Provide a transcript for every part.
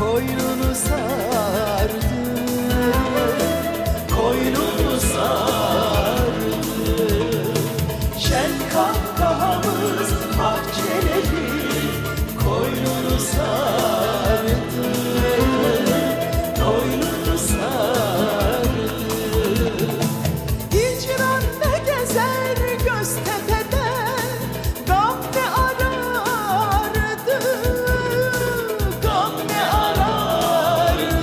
koynunu sardı, koynunu sardı. Şen kahkahamız bahçeleri koynunu sardı, koynunu sardı. Hicran ne gezer Göztepe'de, gam ne arardı, gam ne arardı.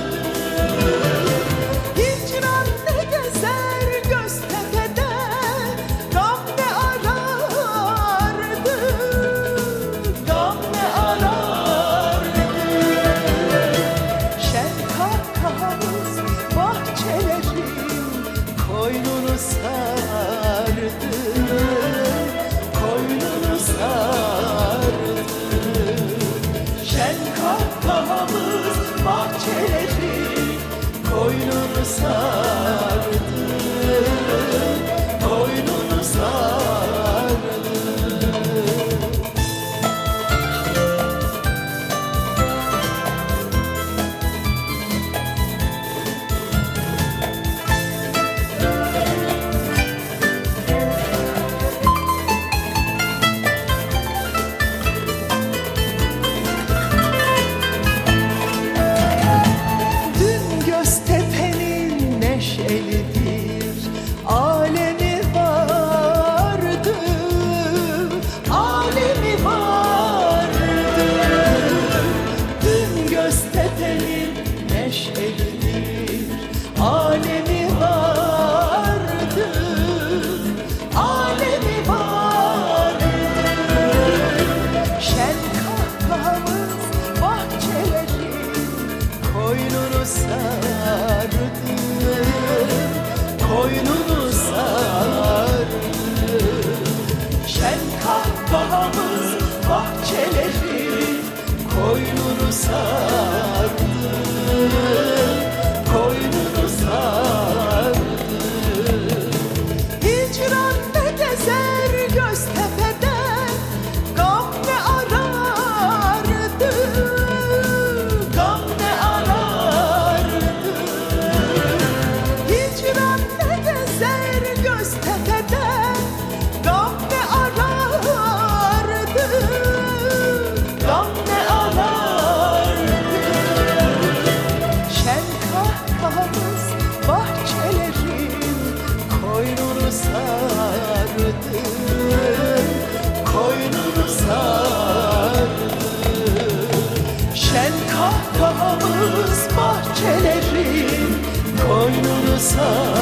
Hicran ne gezer Göztepe'de, gam ne arardı, gam ne arardı. Şen kahkahamız bahçelerin koynunu sardı, koynunu sardı. Şen kahkahamız bahçelerin koynunu sardı, koynunu sardı. Dün Göztepe'nin neşelidir alemi vardı, alemi vardı. Dün Göztepe'nin neşelidir alemi vardı, alemi vardı. Şen kahkahamız bahçelerin koynunu sardı, koynunu sardı. Şen kahkahamız bahçelerin koynunu sardı, koynunu sardı. Hicran ne gezer Göztepe'de, gam ne arardı, gam ne arardı. Hicran ne gezer Göztepe'de, gam ne arardı, gam ne arardı. Şen kahkahamız bahçelerin koynunu sardı, koynunu sardı. Şen kahkahamız bahçelerin koynunu sardı,